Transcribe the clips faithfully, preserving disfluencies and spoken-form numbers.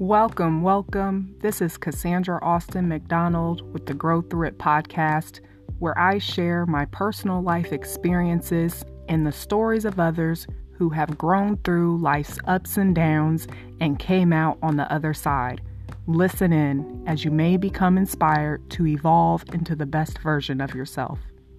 Welcome, welcome. This is Cassandra Austin McDonald with the Grow Through It podcast, where I share my personal life experiences and the stories of others who have grown through life's ups and downs and came out on the other side. Listen in as you may become inspired to evolve into the best version of yourself.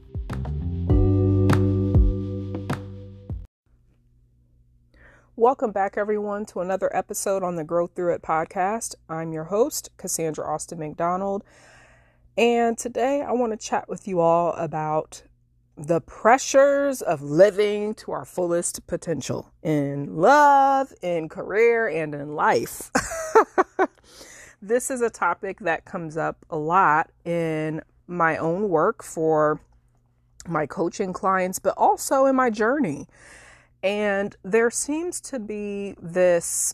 Welcome back, everyone, to another episode on the Grow Through It podcast. I'm your host, Cassandra Austin McDonald, and today I want to chat with you all about the pressures of living to our fullest potential in love, in career, and in life. This is a topic that comes up a lot in my own work for my coaching clients, but also in my journey. And there seems to be this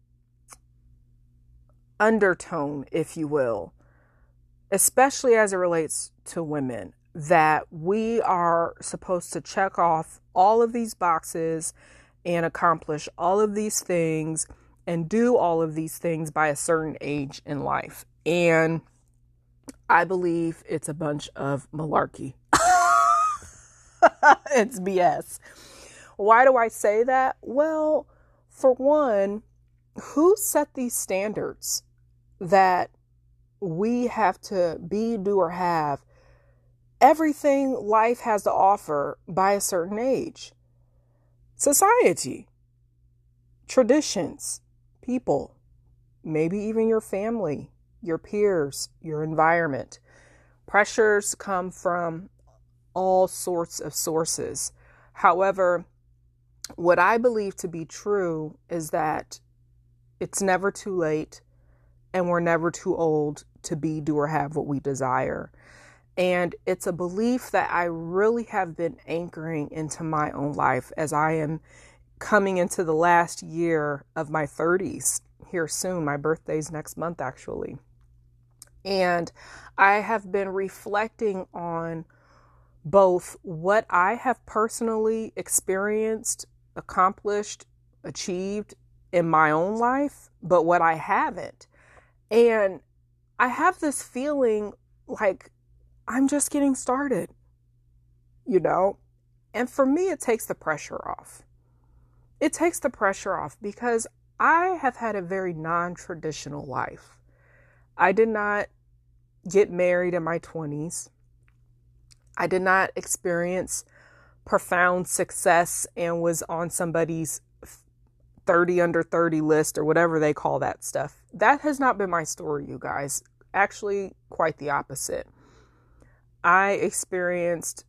undertone, if you will, especially as it relates to women, that we are supposed to check off all of these boxes and accomplish all of these things and do all of these things by a certain age in life. And I believe it's a bunch of malarkey. It's B S. Why do I say that? Well, for one, who set these standards that we have to be, do, or have everything life has to offer by a certain age? Society, traditions, people, maybe even your family, your peers, your environment. Pressures come from all sorts of sources. However, what I believe to be true is that it's never too late and we're never too old to be, do, or have what we desire. And it's a belief that I really have been anchoring into my own life as I am coming into the last year of my thirties here soon. My birthday's next month, actually. And I have been reflecting on both what I have personally experienced, accomplished, achieved in my own life, but what I haven't. And I have this feeling like I'm just getting started, you know? And for me, it takes the pressure off. It takes the pressure off because I have had a very non-traditional life. I did not get married in my twenties. I did not experience profound success and was on somebody's thirty under thirty list or whatever they call that stuff. That has not been my story, you guys. Actually, quite the opposite. I experienced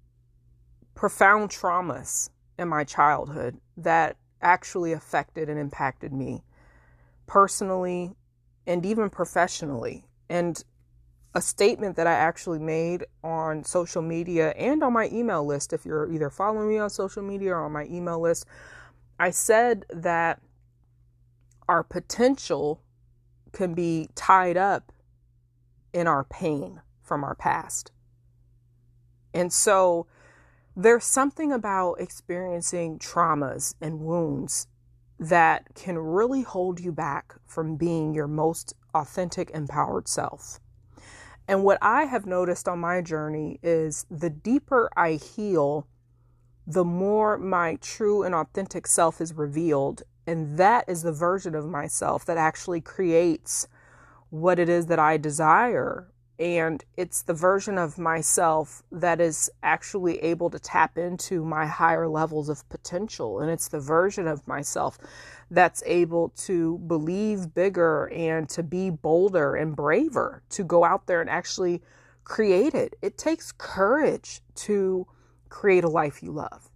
profound traumas in my childhood that actually affected and impacted me personally and even professionally. And a statement that I actually made on social media and on my email list, if you're either following me on social media or on my email list, I said that our potential can be tied up in our pain from our past. And so there's something about experiencing traumas and wounds that can really hold you back from being your most authentic, empowered self. And what I have noticed on my journey is the deeper I heal, the more my true and authentic self is revealed. And that is the version of myself that actually creates what it is that I desire. And it's the version of myself that is actually able to tap into my higher levels of potential. And it's the version of myself that's able to believe bigger and to be bolder and braver, to go out there and actually create it. It takes courage to create a life you love,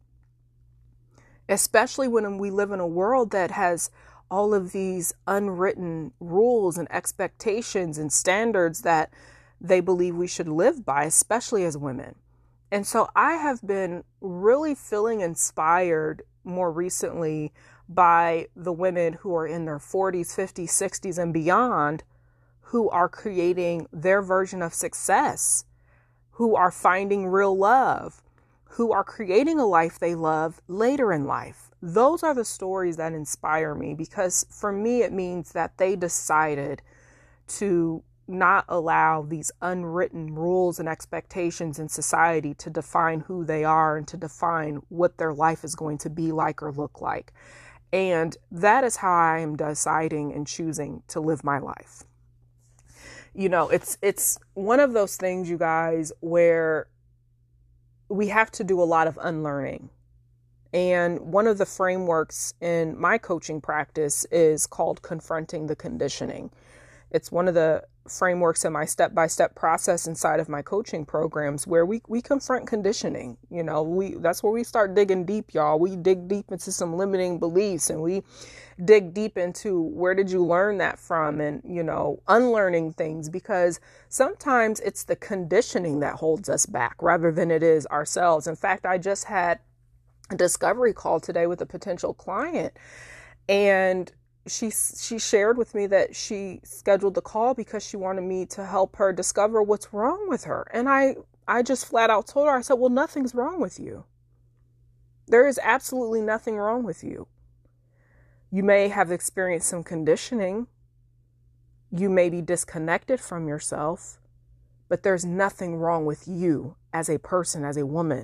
especially when we live in a world that has all of these unwritten rules and expectations and standards that they believe we should live by, especially as women. And so I have been really feeling inspired more recently by the women who are in their forties, fifties, sixties, and beyond, who are creating their version of success, who are finding real love, who are creating a life they love later in life. Those are the stories that inspire me, because for me, it means that they decided to not allow these unwritten rules and expectations in society to define who they are and to define what their life is going to be like or look like. And that is how I am deciding and choosing to live my life. You know, it's it's one of those things, you guys, where we have to do a lot of unlearning. And one of the frameworks in my coaching practice is called confronting the conditioning. It's one of the frameworks in my step-by-step process inside of my coaching programs where we, we confront conditioning. You know, we that's where we start digging deep, y'all. We dig deep into some limiting beliefs, and we dig deep into where did you learn that from, and, you know, unlearning things, because sometimes it's the conditioning that holds us back rather than it is ourselves. In fact, I just had a discovery call today with a potential client, and she she shared with me that she scheduled the call because she wanted me to help her discover what's wrong with her. And I, I just flat out told her, I said, well, nothing's wrong with you. There is absolutely nothing wrong with you. You may have experienced some conditioning. You may be disconnected from yourself, but there's nothing wrong with you as a person, as a woman.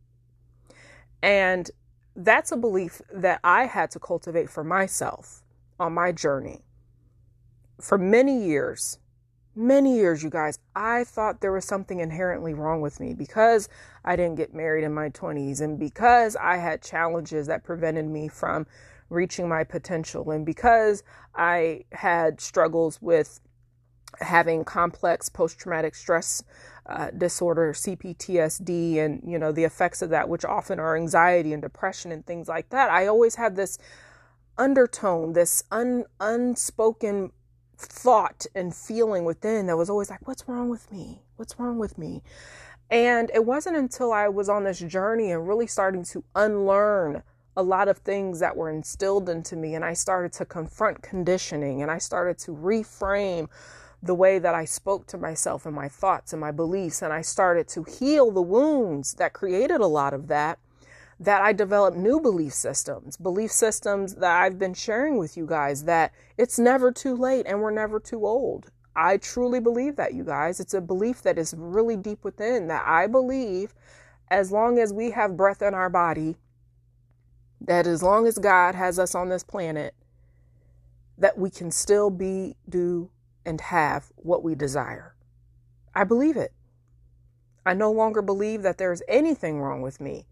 And that's a belief that I had to cultivate for myself on my journey. For many years, many years, you guys, I thought there was something inherently wrong with me because I didn't get married in my twenties, and because I had challenges that prevented me from reaching my potential, and because I had struggles with having complex post-traumatic stress uh, disorder, C P T S D, and, you know, the effects of that, which often are anxiety and depression and things like that. I always had this undertone, this un, unspoken thought and feeling within that was always like, what's wrong with me? What's wrong with me? And it wasn't until I was on this journey and really starting to unlearn a lot of things that were instilled into me, and I started to confront conditioning, and I started to reframe the way that I spoke to myself and my thoughts and my beliefs, and I started to heal the wounds that created a lot of that, that I developed new belief systems, belief systems that I've been sharing with you guys, that it's never too late and we're never too old. I truly believe that, you guys. It's a belief that is really deep within, that I believe as long as we have breath in our body, that as long as God has us on this planet, that we can still be, do, and have what we desire. I believe it. I no longer believe that there's anything wrong with me.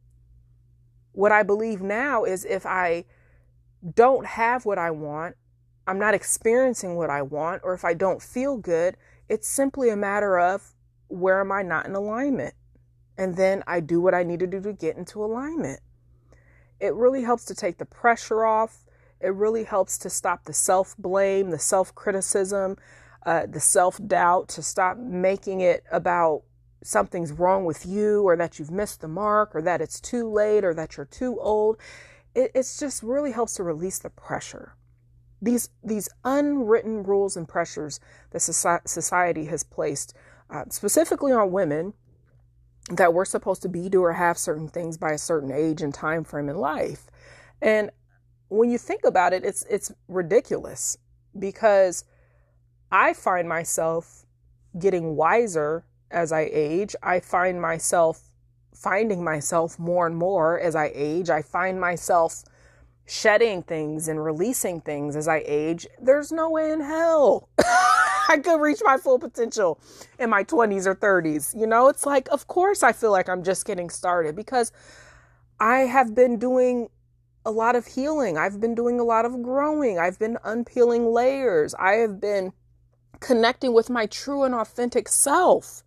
What I believe now is if I don't have what I want, I'm not experiencing what I want, or if I don't feel good, it's simply a matter of where am I not in alignment? And then I do what I need to do to get into alignment. It really helps to take the pressure off. It really helps to stop the self-blame, the self-criticism, uh, the self-doubt, to stop making it about something's wrong with you, or that you've missed the mark, or that it's too late, or that you're too old. It it's just really helps to release the pressure. These these unwritten rules and pressures that society has placed uh, specifically on women, that we're supposed to be, do, or have certain things by a certain age and time frame in life. And when you think about it, it's it's ridiculous, because I find myself getting wiser as I age. I find myself finding myself more and more as I age. I find myself shedding things and releasing things as I age. There's no way in hell I could reach my full potential in my twenties or thirties. You know, it's like, of course I feel like I'm just getting started, because I have been doing a lot of healing. I've been doing a lot of growing. I've been unpeeling layers. I have been connecting with my true and authentic self.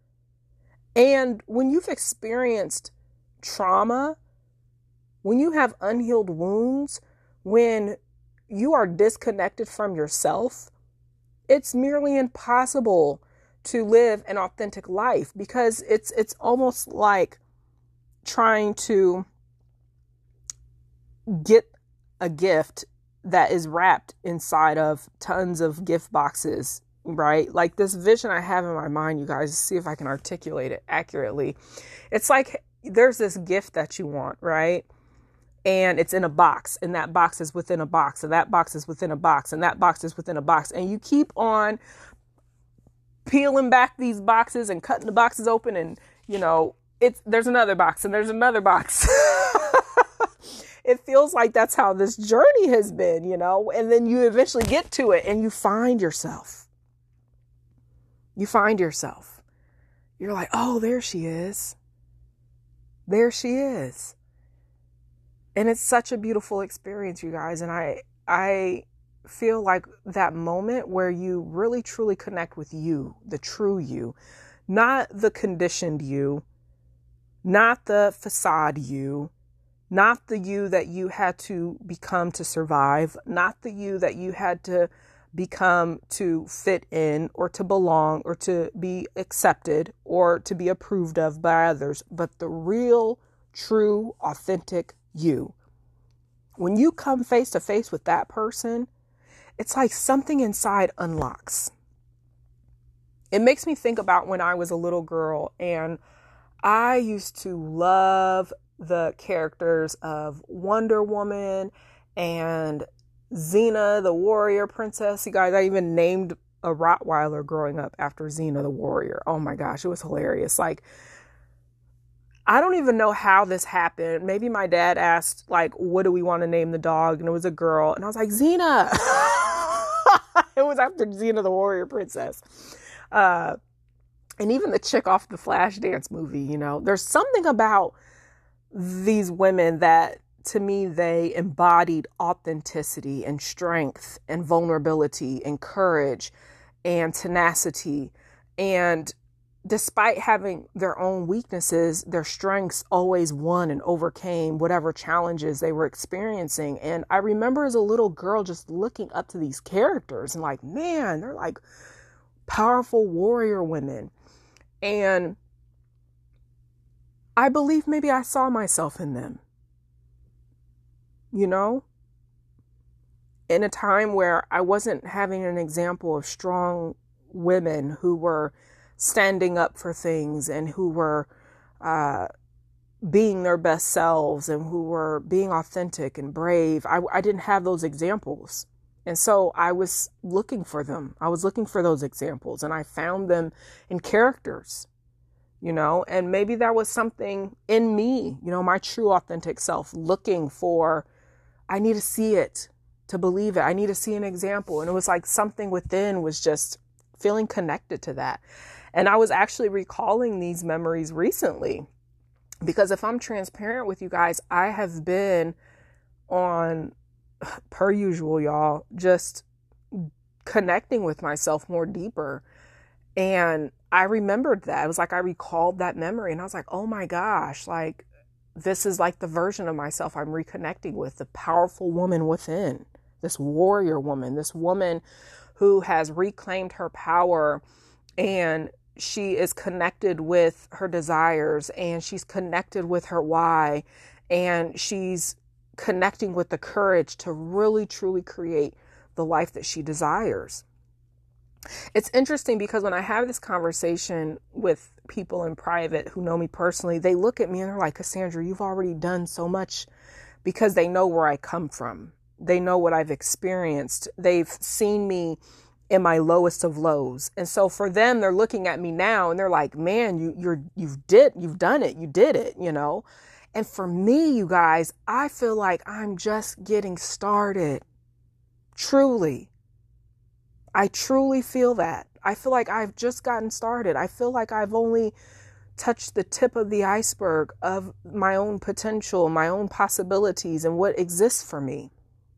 And when you've experienced trauma, when you have unhealed wounds, when you are disconnected from yourself, it's merely impossible to live an authentic life, because it's it's almost like trying to get a gift that is wrapped inside of tons of gift boxes, right? Like this vision I have in my mind, you guys, see if I can articulate it accurately. It's like there's this gift that you want, right? And it's in a box, and that box is within a box, and that box is within a box, and that box is within a box. And you keep on peeling back these boxes and cutting the boxes open, and, you know, it's, there's another box and there's another box. It feels like that's how this journey has been, you know, and then you eventually get to it and you find yourself. You find yourself. You're like, oh, there she is. There she is. And it's such a beautiful experience, you guys. And I, I feel like that moment where you really truly connect with you, the true you, not the conditioned you, not the facade you, not the you that you had to become to survive, not the you that you had to become to fit in or to belong or to be accepted or to be approved of by others, but the real, true, authentic you. When you come face to face with that person, it's like something inside unlocks. It makes me think about when I was a little girl, and I used to love the characters of Wonder Woman and Xena, the warrior princess. You guys, I even named a Rottweiler growing up after Xena, the warrior. Oh my gosh, it was hilarious. Like, I don't even know how this happened. Maybe my dad asked, like, what do we want to name the dog? And it was a girl. And I was like, Xena. It was after Xena, the warrior princess. Uh, and even the chick off the Flashdance movie, you know, there's something about these women that, to me, they embodied authenticity and strength and vulnerability and courage and tenacity. And despite having their own weaknesses, their strengths always won and overcame whatever challenges they were experiencing. And I remember as a little girl just looking up to these characters and like, man, they're like powerful warrior women. And I believe maybe I saw myself in them, you know, in a time where I wasn't having an example of strong women who were standing up for things and who were uh, being their best selves and who were being authentic and brave. I, I didn't have those examples. And so I was looking for them. I was looking for those examples, and I found them in characters, you know, and maybe that was something in me, you know, my true authentic self, looking for, I need to see it to believe it. I need to see an example. And it was like something within was just feeling connected to that. And I was actually recalling these memories recently, because if I'm transparent with you guys, I have been on, per usual, y'all, just connecting with myself more deeper. And I remembered that. It was like I recalled that memory, and I was like, oh my gosh, like this is like the version of myself I'm reconnecting with, the powerful woman within, this warrior woman, this woman who has reclaimed her power, and she is connected with her desires, and she's connected with her why, and she's connecting with the courage to really truly create the life that she desires. It's interesting because when I have this conversation with people in private who know me personally, they look at me and they're like, Cassandra, you've already done so much, because they know where I come from. They know what I've experienced. They've seen me in my lowest of lows. And so for them, they're looking at me now and they're like, man, you, you're, you've did, you've done it. You did it, you know? And for me, you guys, I feel like I'm just getting started. Truly. I truly feel that. I feel like I've just gotten started. I feel like I've only touched the tip of the iceberg of my own potential, my own possibilities, and what exists for me.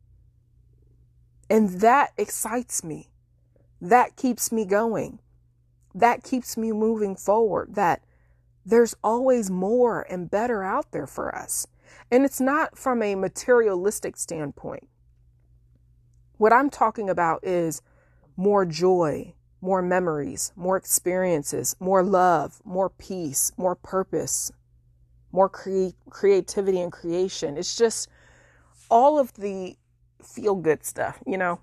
And that excites me. That keeps me going. That keeps me moving forward. That there's always more and better out there for us. And it's not from a materialistic standpoint. What I'm talking about is more joy, more memories, more experiences, more love, more peace, more purpose, more cre- creativity and creation. It's just all of the feel good stuff, you know?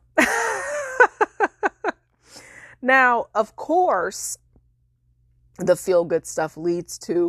Now, of course, the feel good stuff leads to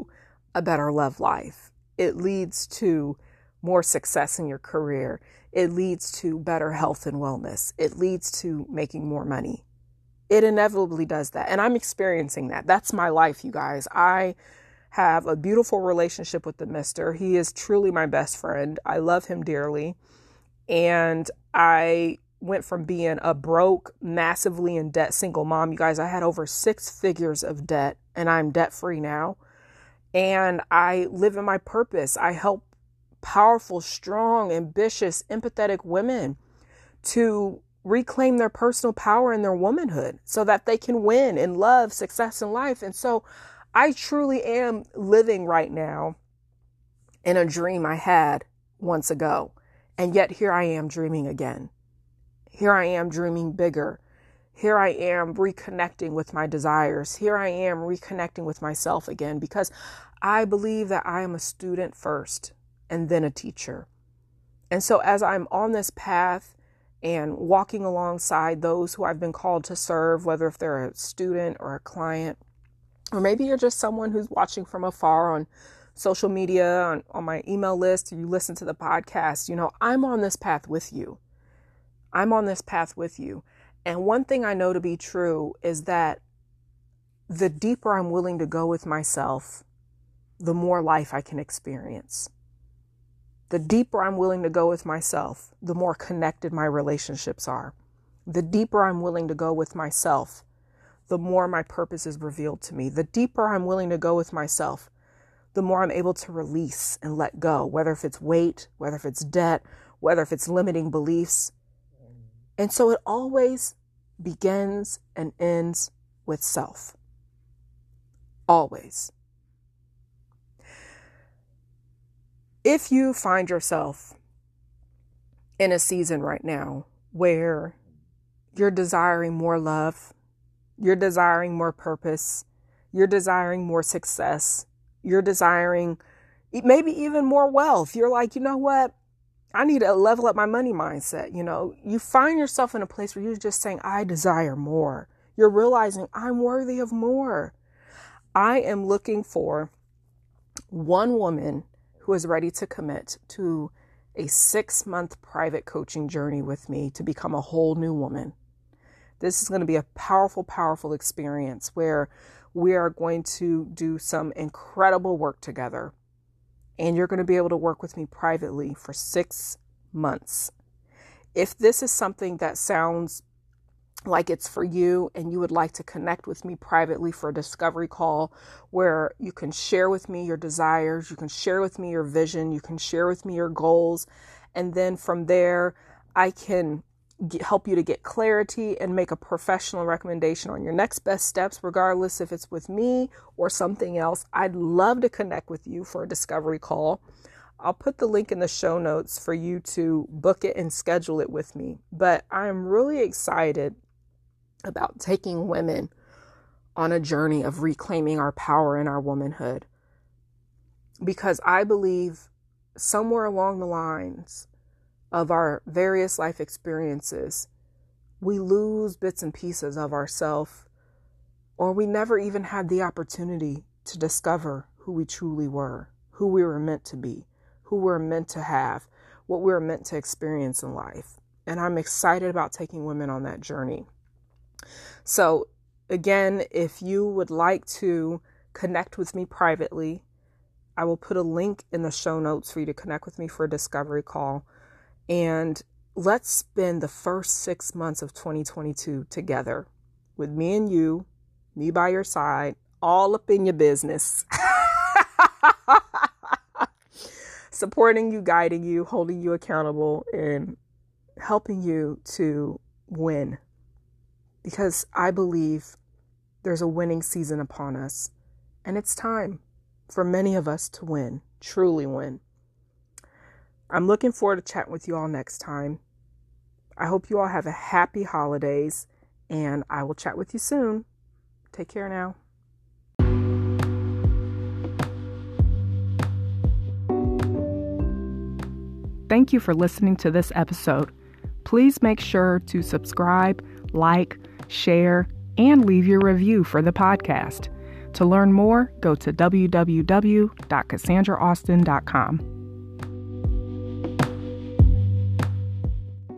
a better love life. It leads to more success in your career. It leads to better health and wellness. It leads to making more money. It inevitably does that. And I'm experiencing that. That's my life, you guys. I have a beautiful relationship with the mister. He is truly my best friend. I love him dearly. And I went from being a broke, massively in debt single mom. You guys, I had over six figures of debt and I'm debt free now. And I live in my purpose. I help powerful, strong, ambitious, empathetic women to reclaim their personal power and their womanhood so that they can win in love, success, and life. And so I truly am living right now in a dream I had once ago. And yet here I am dreaming again. Here I am dreaming bigger. Here I am reconnecting with my desires. Here I am reconnecting with myself again, because I believe that I am a student first and then a teacher. And so as I'm on this path and walking alongside those who I've been called to serve, whether if they're a student or a client, or maybe you're just someone who's watching from afar on social media, on, on my email list, or you listen to the podcast, you know, I'm on this path with you. I'm on this path with you. And one thing I know to be true is that the deeper I'm willing to go with myself, the more life I can experience. The deeper I'm willing to go with myself, the more connected my relationships are. The deeper I'm willing to go with myself, the more my purpose is revealed to me. The deeper I'm willing to go with myself, the more I'm able to release and let go, whether if it's weight, whether if it's debt, whether if it's limiting beliefs. And so it always begins and ends with self. Always. If you find yourself in a season right now where you're desiring more love, you're desiring more purpose, you're desiring more success, you're desiring maybe even more wealth, you're like, you know what? I need to level up my money mindset. You know, you find yourself in a place where you're just saying, I desire more. You're realizing I'm worthy of more. I am looking for one woman who is ready to commit to a six month private coaching journey with me to become a whole new woman. This is going to be a powerful, powerful experience where we are going to do some incredible work together. And you're going to be able to work with me privately for six months. If this is something that sounds like it's for you and you would like to connect with me privately for a discovery call where you can share with me your desires, you can share with me your vision, you can share with me your goals. And then from there, I can get, help you to get clarity and make a professional recommendation on your next best steps, regardless if it's with me or something else. I'd love to connect with you for a discovery call. I'll put the link in the show notes for you to book it and schedule it with me. But I'm really excited about taking women on a journey of reclaiming our power and our womanhood, because I believe somewhere along the lines of our various life experiences, we lose bits and pieces of ourselves, or we never even had the opportunity to discover who we truly were, who we were meant to be, who we were meant to have, what we were meant to experience in life. And I'm excited about taking women on that journey. So again, if you would like to connect with me privately, I will put a link in the show notes for you to connect with me for a discovery call. And let's spend the first six months of twenty twenty-two together with me and you, me by your side, all up in your business, supporting you, guiding you, holding you accountable, and helping you to win. Because I believe there's a winning season upon us, and it's time for many of us to win, truly win. I'm looking forward to chatting with you all next time. I hope you all have a happy holidays, and I will chat with you soon. Take care now. Thank you for listening to this episode. Please make sure to subscribe, like, share, and leave your review for the podcast. To learn more, go to w w w dot cassandra austin dot com.